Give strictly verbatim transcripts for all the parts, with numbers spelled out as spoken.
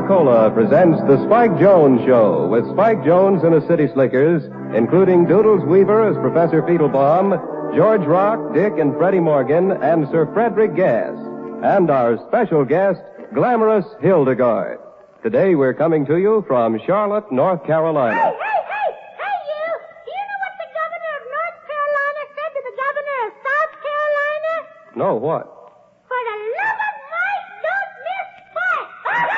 Coca-Cola presents the Spike Jones Show with Spike Jones and the City Slickers, including Doodles Weaver as Professor Feetlebaum, George Rock, Dick and Freddie Morgan, and Sir Frederick Gass, and our special guest, Glamorous Hildegard. Today we're coming to you from Charlotte, North Carolina. Hey, hey, hey, hey, you! Do you know what the governor of North Carolina said to the governor of South Carolina? No, what? For the love of Mike, don't miss Spike!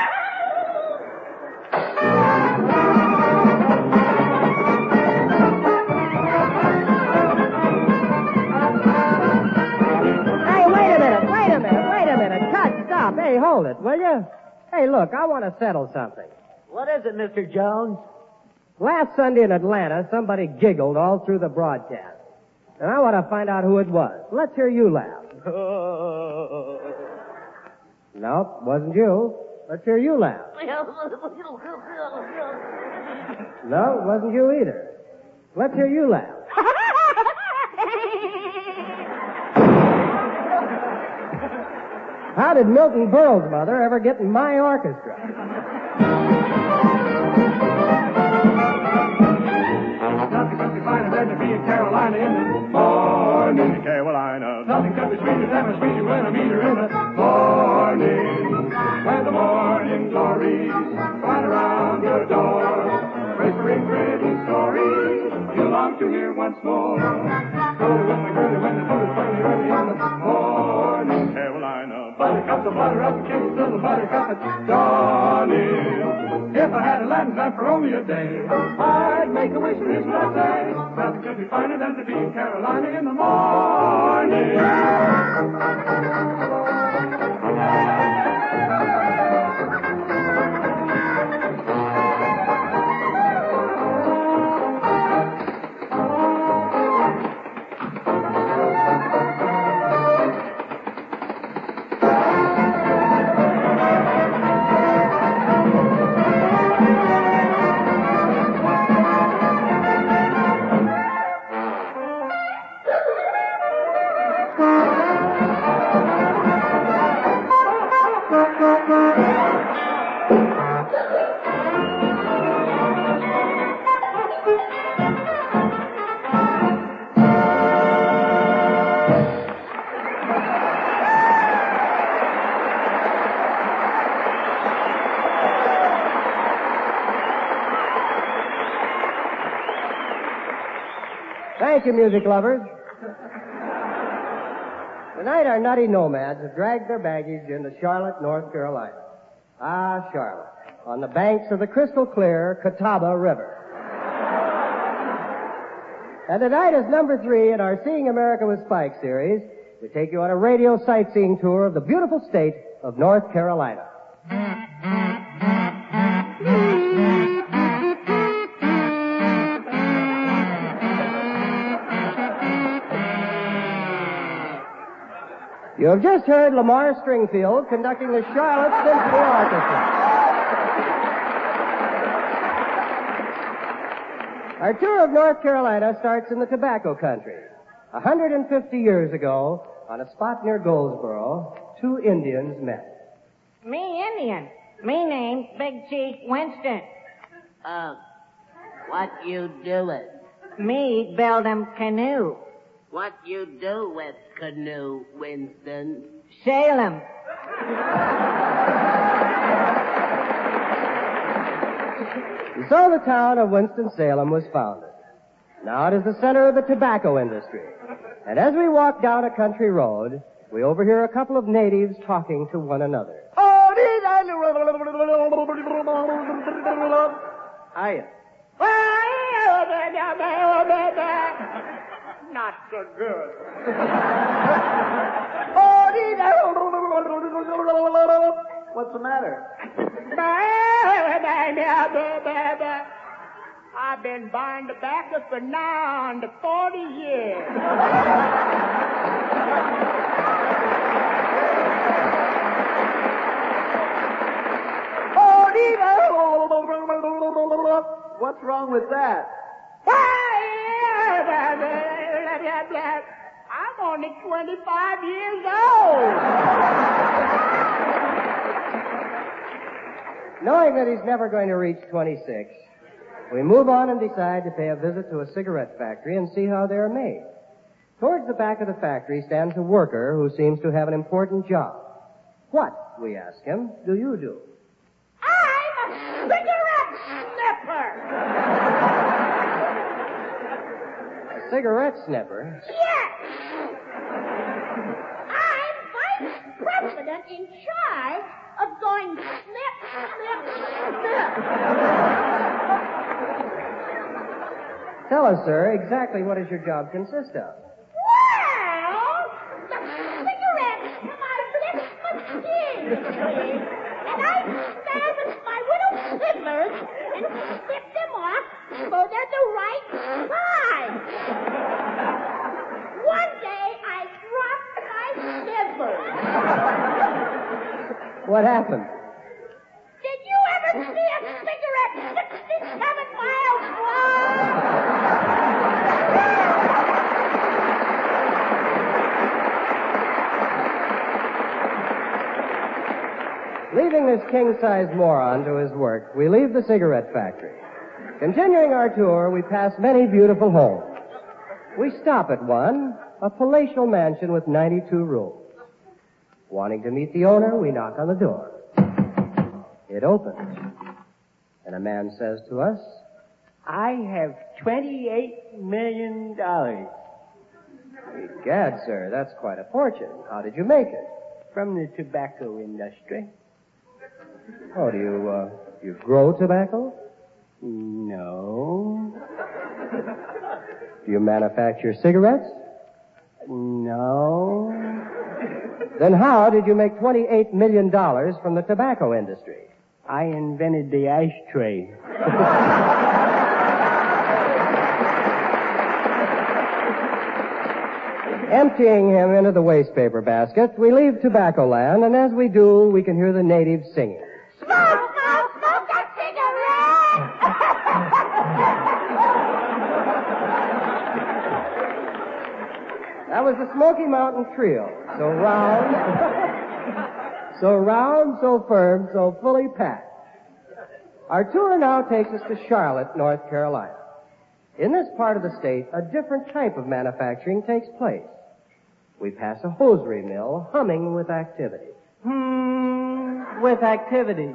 Hey, wait a minute, wait a minute, wait a minute. Cut, stop. Hey, hold it, will you? Hey, look, I want to settle something. What is it, Mister Jones? Last Sunday in Atlanta, somebody giggled all through the broadcast. And I want to find out who it was. Let's hear you laugh. Nope, wasn't you. Let's hear you laugh. No, it wasn't you either. Let's hear you laugh. How did Milton Berle's mother ever get in my orchestra? Nothing could be finer than to be in Carolina in the morning. Carolina. Nothing could be sweeter than a sweetie when I meet her in the morning. When the morning glories run around your door, whispering pretty stories you long to hear once more. Early when my girlie, when the dew is early, early in the morning. Carolina. Buttercup, the butter up, kisses of the buttercup at dawning. If I had a land lamp for only a day, I'd make a wish, and here's what I'd say. Nothing could be finer than to be in Carolina in the morning. Thank you, music lovers. Tonight, our nutty nomads have dragged their baggage into Charlotte, North Carolina. Ah, Charlotte, on the banks of the crystal clear Catawba River. And tonight is number three in our Seeing America with Spike series to take you on a radio sightseeing tour of the beautiful state of North Carolina. You have just heard Lamar Stringfield conducting the Charlotte Symphony Orchestra. Our tour of North Carolina starts in the tobacco country. one hundred fifty years ago, on a spot near Goldsboro, two Indians met. Me Indian. Me name's Big Chief Winston. Uh, what you doing? Me build 'em canoe. What you do with canoe, Winston? Sail 'em. And so the town of Winston-Salem was founded. Now it is the center of the tobacco industry. And as we walk down a country road, we overhear a couple of natives talking to one another. Hiya. Not so good. What's the matter? I've been buying tobacco for now under forty years. What's wrong with that? I'm only twenty-five years old. Knowing that he's never going to reach twenty-six, we move on and decide to pay a visit to a cigarette factory and see how they're made. Towards the back of the factory stands a worker who seems to have an important job. What, we ask him, do you do? I'm a cigarette sniffer. A cigarette sniffer? Yes. I'm vice president in charge of going snip, snip, snip. Tell us, sir, exactly what does your job consist of? Well, the cigarettes come out of this machine, and I stand with my little scissors and snip them off so they're the right size. One day I dropped my scissors. What happened? Did you ever see a cigarette sixty-seven miles long? Leaving this king-sized moron to his work, we leave the cigarette factory. Continuing our tour, we pass many beautiful homes. We stop at one, a palatial mansion with ninety-two rooms. Wanting to meet the owner, we knock on the door. It opens, and a man says to us, I have twenty-eight million dollars. Egad, sir, that's quite a fortune. How did you make it? From the tobacco industry. Oh, do you, uh, you grow tobacco? No. Do you manufacture cigarettes? No. Then how did you make twenty-eight million dollars from the tobacco industry? I invented the ashtray. Emptying him into the waste paper basket, we leave Tobacco Land, and as we do, we can hear the natives singing. Smoke, smoke, smoke that cigarette! That was the Smoky Mountain Trio. So round, so round, so firm, so fully packed. Our tour now takes us to Charlotte, North Carolina. In this part of the state, a different type of manufacturing takes place. We pass a hosiery mill humming with activity. Hmm, with activity.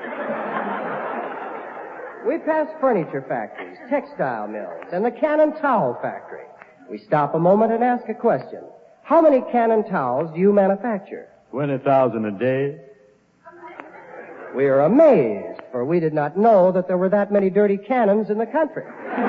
We pass furniture factories, textile mills, and the Cannon Towel Factory. We stop a moment and ask a question. How many Cannon towels do you manufacture? Twenty thousand a day. We are amazed, for we did not know that there were that many dirty cannons in the country.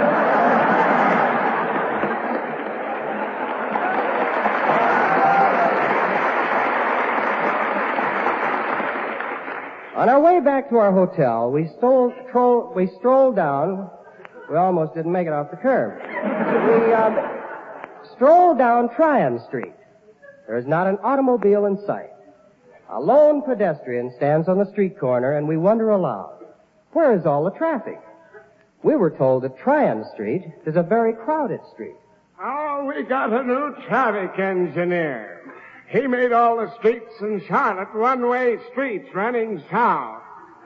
On our way back to our hotel, we stole, tro- we strolled down. We almost didn't make it off the curb. We um, strolled down Tryon Street. There is not an automobile in sight. A lone pedestrian stands on the street corner, and we wonder aloud, where is all the traffic? We were told that Tryon Street is a very crowded street. Oh, we got a new traffic engineer. He made all the streets in Charlotte one-way streets running south.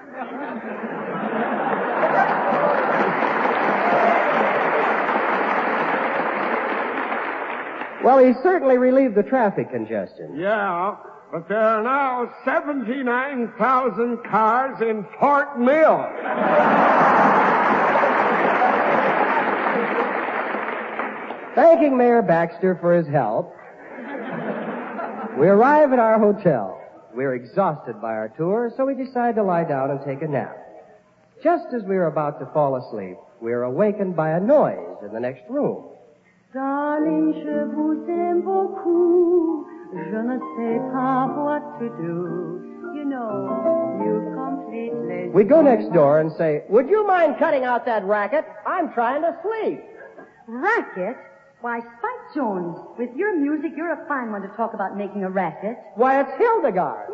Well, he certainly relieved the traffic congestion. Yeah, but there are now seventy-nine thousand cars in Fort Mill. Thanking Mayor Baxter for his help, we arrive at our hotel. We're exhausted by our tour, so we decide to lie down and take a nap. Just as we are about to fall asleep, we are awakened by a noise in the next room. Darling, je vous aime beaucoup. Je ne sais pas what to do. You know, you completely... We go next door and say, would you mind cutting out that racket? I'm trying to sleep. Racket? Why, Spike Jones, with your music, you're a fine one to talk about making a racket. Why, it's Hildegard.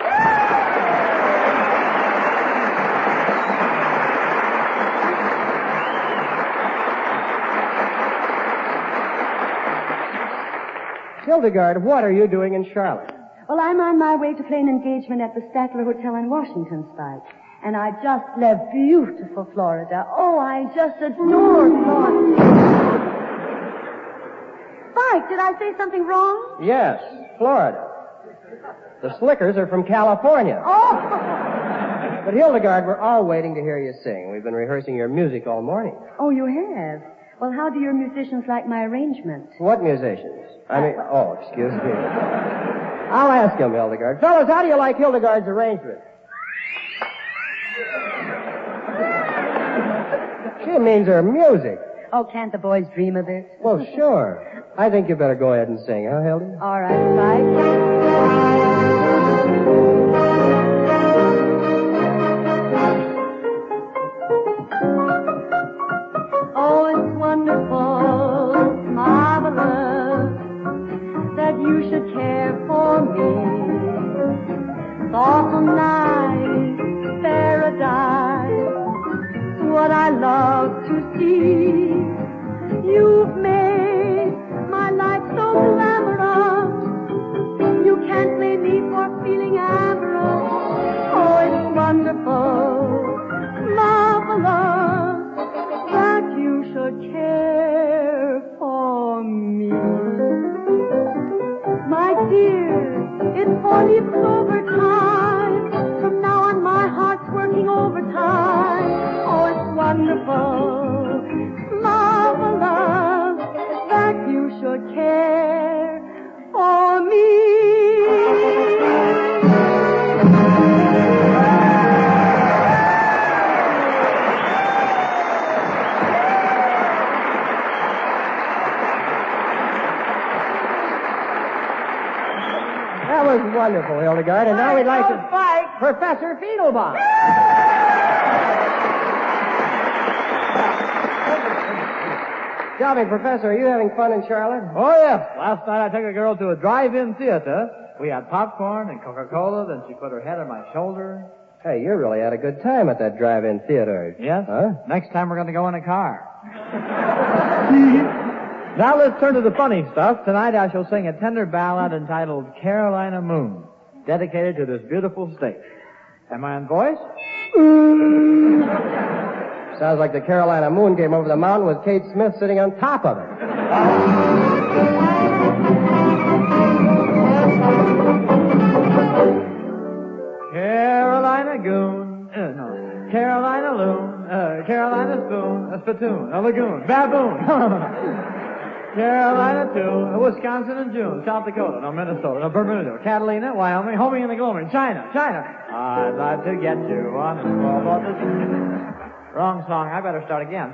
Hildegard, what are you doing in Charlotte? Well, I'm on my way to play an engagement at the Statler Hotel in Washington, Spike. And I just love beautiful Florida. Oh, I just adore Florida. Spike, did I say something wrong? Yes, Florida. The Slickers are from California. Oh! But Hildegard, we're all waiting to hear you sing. We've been rehearsing your music all morning. Oh, you have? Well, how do your musicians like my arrangement? What musicians? I mean, oh, excuse me. I'll ask him, Hildegard. Fellas, how do you like Hildegard's arrangement? She means her music. Oh, can't the boys dream of it? Well, sure. I think you better go ahead and sing, huh, Hildy? All right, Spike. Oh, it's wonderful, marvelous, that you should care for me. Awful nice, paradise, what I love to see. You've made my life so glamorous, you can't blame me for feeling amorous. Oh, it's wonderful, marvelous, that you should care for me. My dear, it's four-leaf clover time. From now on, my heart's working overtime. Oh, it's wonderful, marvelous, that you should care for me. That was wonderful, Hildegard. And now we'd like to fight Professor Fiedelbaum. Tell me, Professor, are you having fun in Charlotte? Oh, yes. Last night I took a girl to a drive-in theater. We had popcorn and Coca-Cola, then she put her head on my shoulder. Hey, you really had a good time at that drive-in theater. Yes? Huh? Next time we're going to go in a car. Now let's turn to the funny stuff. Tonight I shall sing a tender ballad entitled Carolina Moon, dedicated to this beautiful state. Am I on voice? Sounds like the Carolina moon came over the mountain with Kate Smith sitting on top of it. Carolina goon, uh, no, Carolina loon, uh, Carolina spoon, a spittoon, a lagoon, baboon. Carolina too, Wisconsin in June, South Dakota, no Minnesota, no Bermuda, Catalina, Wyoming, homing in the gloaming, China, China. I'd like to get you on a small boat. Wrong song. I better start again.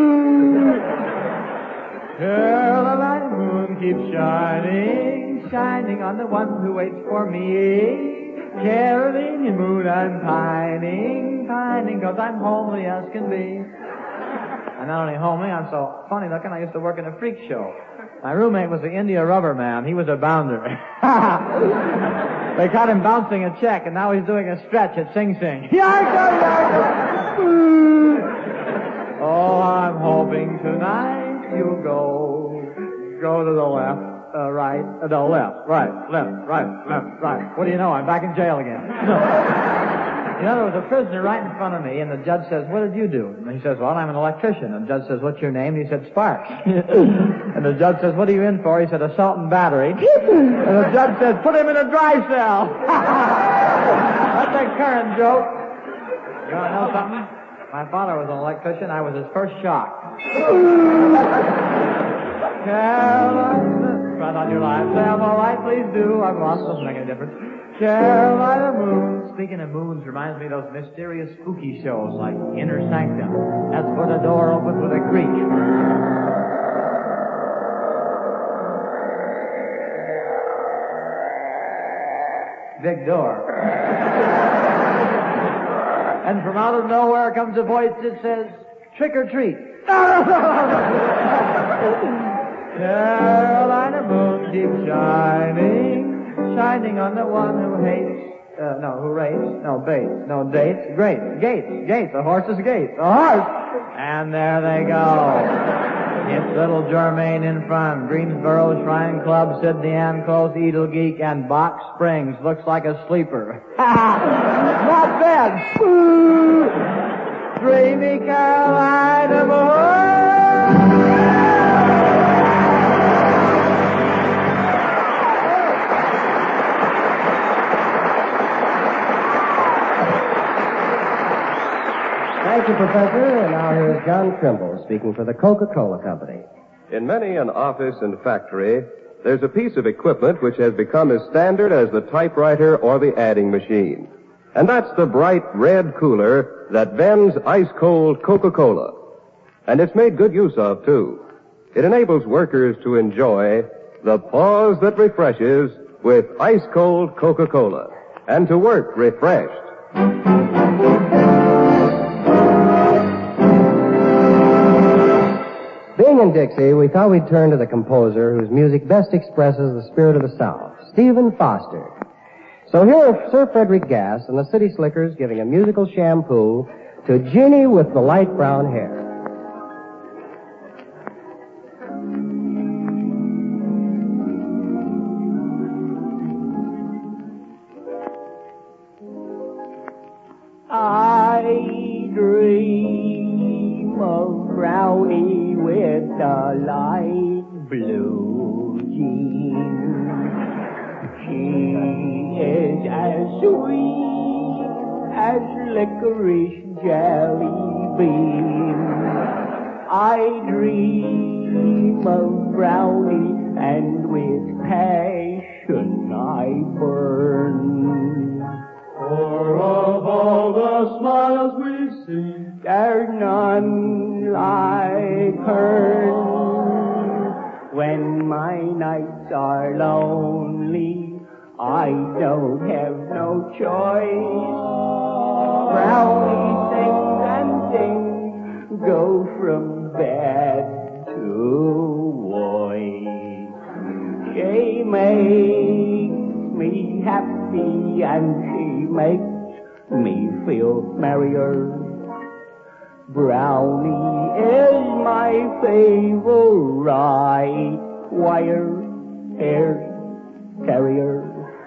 Carolina moon keeps shining, shining on the one who waits for me. Carolina moon, I'm pining, pining, cause I'm homely as can be. I'm not only homely, I'm so funny looking, I used to work in a freak show. My roommate was the India Rubber Man. He was a bounder. They caught him bouncing a check, and now he's doing a stretch at Sing Sing. Yarko, yarko. Oh, I'm hoping tonight you'll go, go to the left, uh, right, uh, no, left, right, left, right, left, right. What do you know? I'm back in jail again. You know, there was a prisoner right in front of me, and the judge says, what did you do? And he says, well, I'm an electrician. And the judge says, what's your name? And he said, Sparks. And the judge says, what are you in for? He said, assault and battery. And the judge says, put him in a dry cell. That's a current joke. You want to know something? My father was an electrician. I was his first shock. Carolina, right on your line. Say I'm all right, please do. I've lost. Doesn't make any difference. Carolina moon. Speaking of moons, reminds me of those mysterious spooky shows like Inner Sanctum. That's where the door opens with a creak. Big door. And from out of nowhere comes a voice that says, trick or treat. Carolina moon keeps shining, shining on the one who hates, uh, no, who rates, no, baits, no, dates, great, gates, gates, a horse's gate, a horse. And there they go. It's Little Germain in front. Greensboro Shrine Club, Sydney Ann Close, Edel Geek, and Box Springs. Looks like a sleeper. Not bad. Dreamy Carolina boy. Thank you, Professor. And now here's John Trimble speaking for the Coca-Cola Company. In many an office and factory, there's a piece of equipment which has become as standard as the typewriter or the adding machine. And that's the bright red cooler that vends ice-cold Coca-Cola. And it's made good use of, too. It enables workers to enjoy the pause that refreshes with ice-cold Coca-Cola and to work refreshed. Being in Dixie, we thought we'd turn to the composer whose music best expresses the spirit of the South, Stephen Foster. So here are Sir Frederick Gass and the City Slickers giving a musical shampoo to Jeannie with the light brown hair. I dream of Brownie with the light blue jeans. She is as sweet as licorice jelly bean. I dream of Brownie, and with passion I burn. For of all the smiles we've seen, there's none like hers. When my nights are lonely, I don't have no choice. Brownie sings and sings, go from bad to voice. She makes me happy and she makes me feel merrier. Brownie is my favorite wire hair carrier.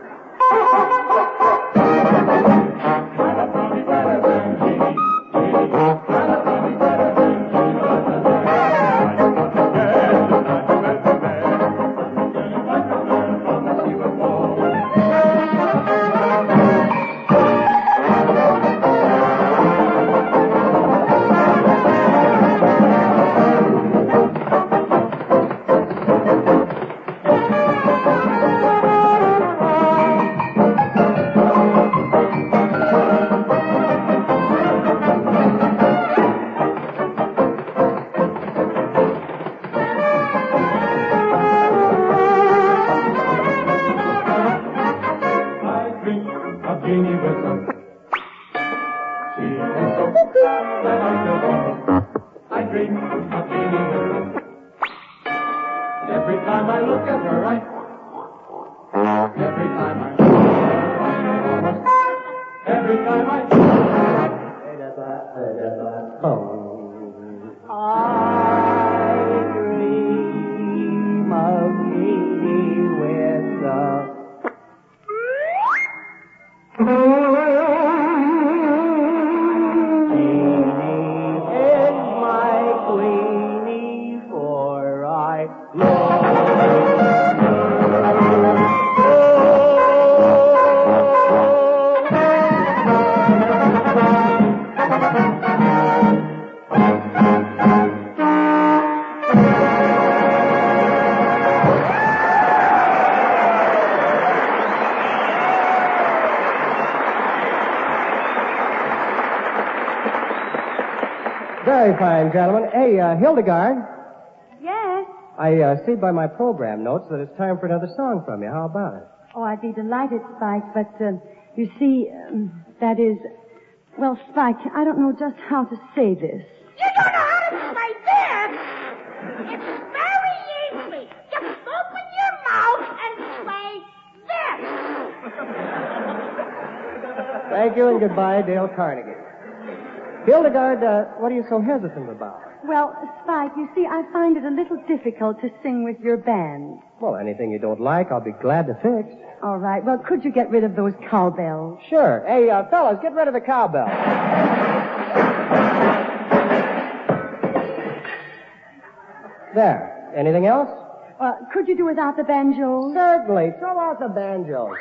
Very fine, gentlemen. Hey, uh, Hildegard, Yes? I uh, see by my program notes that it's time for another song from you. How about it? Oh, I'd be delighted, Spike, but uh, you see, um, that is... Well, Spike, I don't know just how to say this. You don't know how to say this? It's very easy. Just open your mouth and say this. Thank you and goodbye, Dale Carnegie. Hildegard, uh, what are you so hesitant about? Well, Spike, you see, I find it a little difficult to sing with your band. Well, anything you don't like, I'll be glad to fix. All right. Well, could you get rid of those cowbells? Sure. Hey, uh, fellas, get rid of the cowbell. There. Anything else? Uh, could you do without the banjos? Certainly. Throw out the banjos.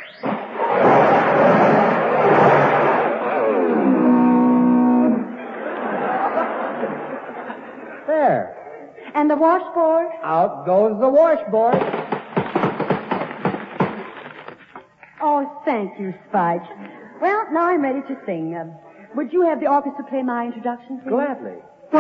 There. And the washboard? Out goes the washboard. Oh, thank you, Spike. Well, now I'm ready to sing. Uh, would you have the orchestra play my introduction, please? Gladly.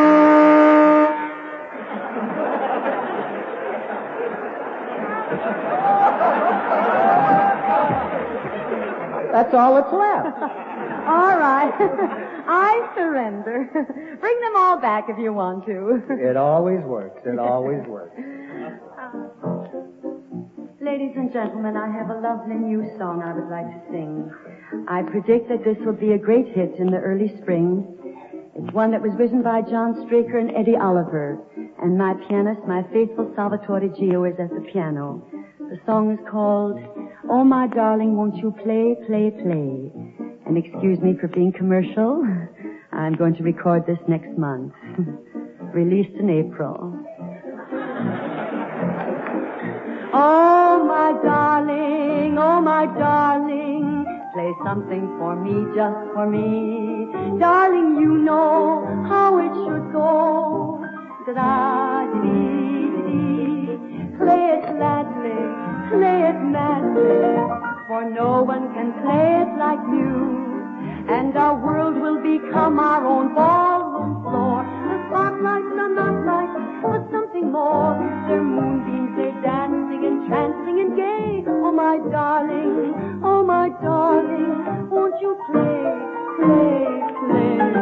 That's all that's left. All right. I surrender. Bring them all back if you want to. It always works. It always works. Ladies and gentlemen, I have a lovely new song I would like to sing. I predict that this will be a great hit in the early spring. It's one that was written by John Straker and Eddie Oliver, and my pianist, my faithful Salvatore Gio, is at the piano. The song is called Oh My Darling, Won't You Play, Play, Play. And excuse me for being commercial. I'm going to record this next month. Released in April. Oh, my darling, oh, my darling, play something for me, just for me. Darling, you know how it should go. Da-da-dee-dee. Play it gladly, play it madly, for no one can play it like you. And our world will become our own ballroom floor. The spotlights are not lights, but something more. They're moonbeams, they're dancing and trancing and gay. Oh, my darling, oh, my darling, won't you play, play, play?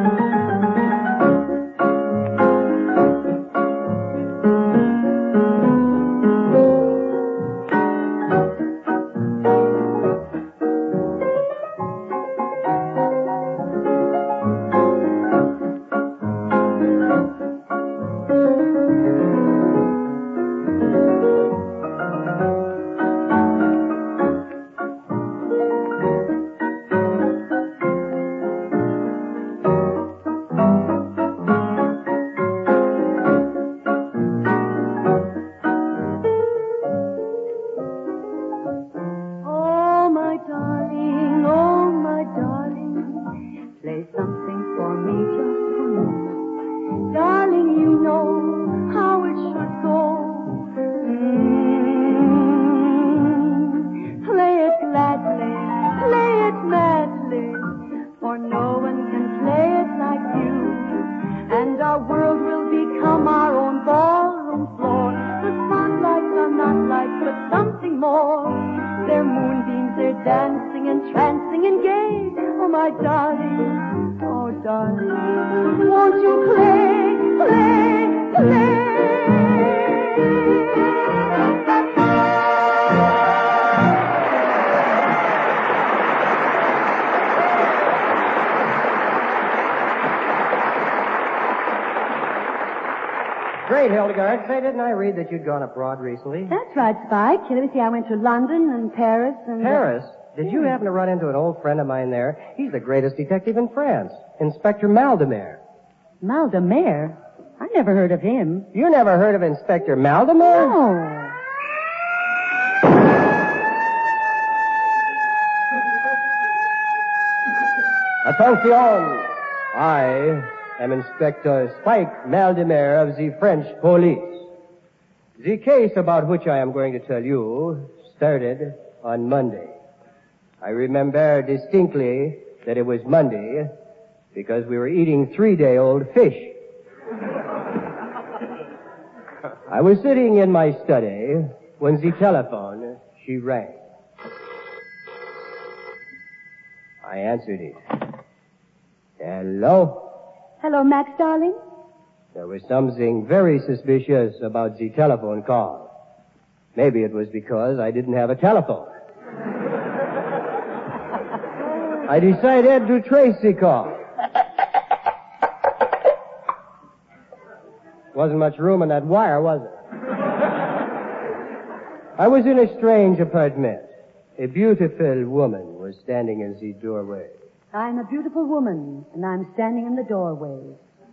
Great, Hildegard. Say, didn't I read that you'd gone abroad recently? That's right, Spike. Let me see, I went to London and Paris and... Paris? Did you happen to run into an old friend of mine there? He's the greatest detective in France, Inspector Maldemare. Maldemare? I never heard of him. You never heard of Inspector Maldemare? No. Attention! I am Inspector Spike Maldemare of the French police. The case about which I am going to tell you started on Monday. I remember distinctly that it was Monday because we were eating three-day-old fish. I was sitting in my study when the telephone, she rang. I answered it. Hello? Hello, Max, darling? There was something very suspicious about the telephone call. Maybe it was because I didn't have a telephone. I decided to trace the call. Wasn't much room in that wire, was it? I was in a strange apartment. A beautiful woman was standing in the doorway. I'm a beautiful woman, and I'm standing in the doorway.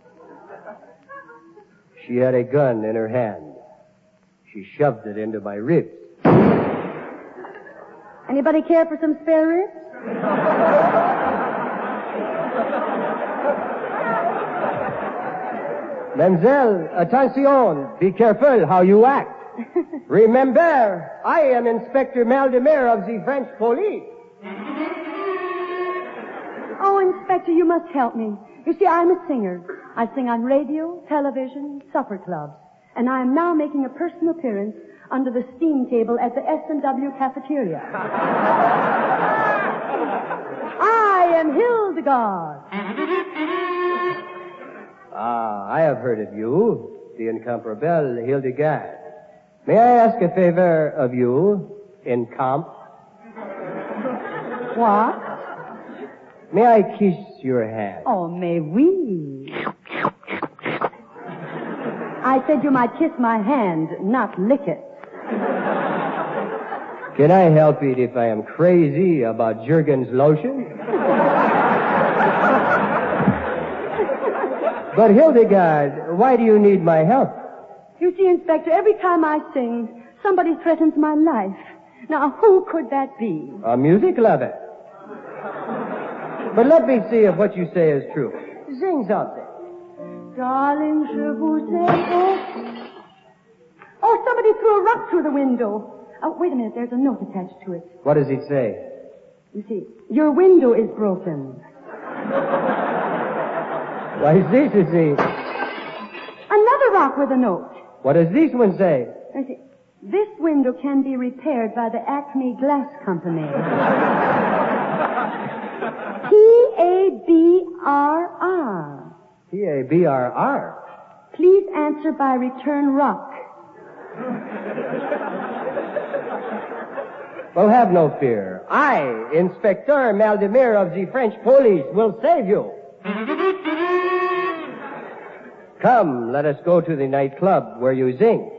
She had a gun in her hand. She shoved it into my ribs. Anybody care for some spare ribs? Mademoiselle, attention. Be careful how you act. Remember, I am Inspector Maldemer of the French police. Oh, Inspector, you must help me. You see, I'm a singer. I sing on radio, television, supper clubs. And I am now making a personal appearance under the steam table at the S and W cafeteria. I am Hildegard. Ah, I have heard of you, the incomparable Hildegard. May I ask a favor of you, incomp? What? May I kiss your hand? Oh, may we? I said you might kiss my hand, not lick it. Can I help it if I am crazy about Jergens lotion? But Hildegard, why do you need my help? You see, Inspector, every time I sing, somebody threatens my life. Now, who could that be? A music lover. But let me see if what you say is true. Sing something. Darling, je vous aime. Oh, somebody threw a rock through the window. Oh, wait a minute, there's a note attached to it. What does it say? You see, your window is broken. Why, this is the... Another rock with a note. What does this one say? You see, this window can be repaired by the Acme Glass Company. P A B R R. P A B R R? Please answer by return rock. Well, have no fear. I, Inspector Maldemer of the French police, will save you. Come, let us go to the nightclub where you sing.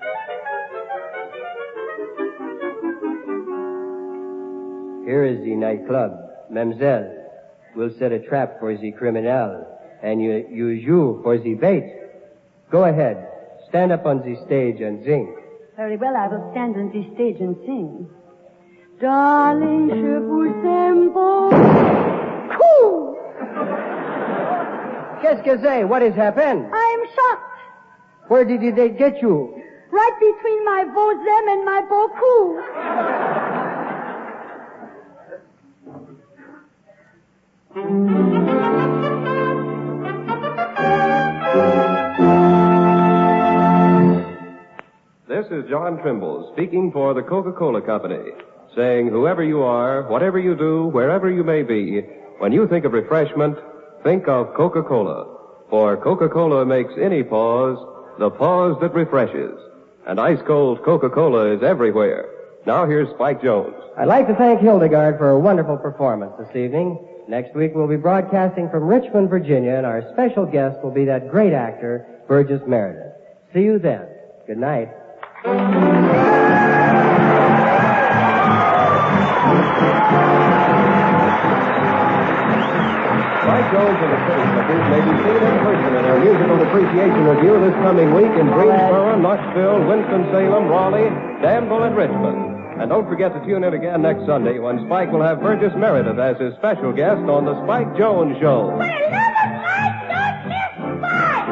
Here is the nightclub. Mademoiselle, we'll set a trap for the criminal, and you use you for the bait. Go ahead. Stand up on the stage and sing. Very well, I will stand on the stage and sing. Darling, je vous aime beaucoup. Qu'est-ce que c'est? What has happened? I am shocked. Where did they get you? Right between my vous-aime and my beaucoup. This is John Trimble speaking for the Coca-Cola Company, saying whoever you are, whatever you do, wherever you may be, when you think of refreshment, think of Coca-Cola. For Coca-Cola makes any pause the pause that refreshes. And ice-cold Coca-Cola is everywhere. Now here's Spike Jones. I'd like to thank Hildegard for a wonderful performance this evening. Next week we'll be broadcasting from Richmond, Virginia, and our special guest will be that great actor, Burgess Meredith. See you then. Good night. Spike Jones and the City Slickers may be seen in person in our musical appreciation review this coming week in Greensboro, Knoxville, Winston-Salem, Raleigh, Danville, and Richmond. And don't forget to tune in again next Sunday when Spike will have Burgess Meredith as his special guest on the Spike Jones Show. For the love of Mike, don't miss Spike!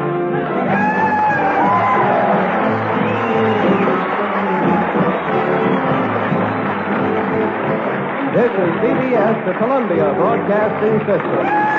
This is C B S, the Columbia Broadcasting System.